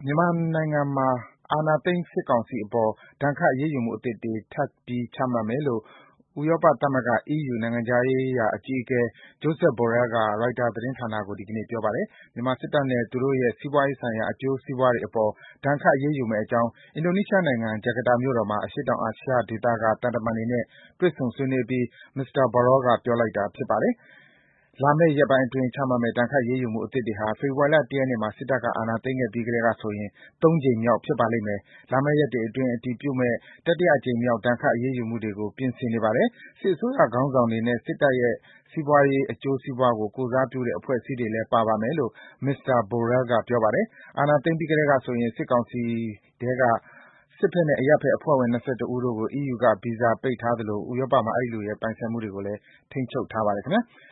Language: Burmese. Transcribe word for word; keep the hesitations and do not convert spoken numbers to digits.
မြန်မာနိုင်ငံမှာ အာဏာသိမ်းစစ်ကောင်စီအပေါ် ဒဏ်ခတ်အရေးယူမှုအသစ်တွေ ထပ်ပြီးချမှတ်မယ်လို့ ဥရောပသမဂ္ဂ အီးယူ နိုင်ငံခြားရေးရာအကြီးအကဲ Josep Borrell က Reuters သတင်းဌာနကို ဒီကနေ့ ပြောပါတယ်။ မြန်မာစစ်တပ်နဲ့ သူတို့ရဲ့ စီးပွားရေးဆိုင်ရာ အကျိုးစီးပွားတွေအပေါ် ဒဏ်ခတ်အရေးယူမယ့်အကြောင်း အင်ဒိုနီးရှားနိုင်ငံ ဂျကာတာမြို့တော်မှာ အရှေ့တောင်အာရှဒေသက သံတမန်တွေနဲ့ တွေ့ဆုံဆွေးနွေးအပြီး မစ္စတာ Borrell က ပြောလိုက်တာ ဖြစ်ပါတယ်။ လာမယ့်ရက်ပိုင်းအတွင်း ချမှတ်မယ့် ဒဏ်ခတ်အရေးယူမှုအသစ်တွေဟာ ဖေဖော်ဝါရီလ ၁ ရက်နေ့မှာ စစ်တပ်က အာဏာသိမ်းခဲ့ပြီးကတည်းကဆိုရင် သုံးကြိမ်မြောက် ဖြစ်ပါလိမ့်မယ်။ လာမယ့်ရက်တွေအတွင်း အတည်ပြုမယ့် တတိယအကြိမ်မြောက် ဒဏ်ခတ်အရေးယူမှုတွေကို ပြင်ဆင်နေပါတယ်။ စစ်အစိုးရခေါင်းဆောင်တွေနဲ့ စစ်တပ်ရဲ့ စီးပွားရေးအကျိုးစီးပွားကို ကိုယ်စားပြုတဲ့ အဖွဲ့အစည်းတွေလည်း ပါပါမယ်လို့ မစ္စတာ Borrell က ပြောပါတယ်။ အာဏာသိမ်းပြီးကတည်းကဆိုရင် စစ်ကောင်စီထဲက စစ်ဘက်နဲ့ အရပ်ဘက်အဖွဲ့ဝင် ၂၁ ဦးတို့ကို အီးယူက ဗီဇာပိတ်ထားသလို ဥရောပမှာ အဲဒီလူတွေရဲ့ ပိုင်ဆိုင်မှုတွေကိုလည်း ထိန်းချုပ်ထားပါတယ် ခင်ဗျား။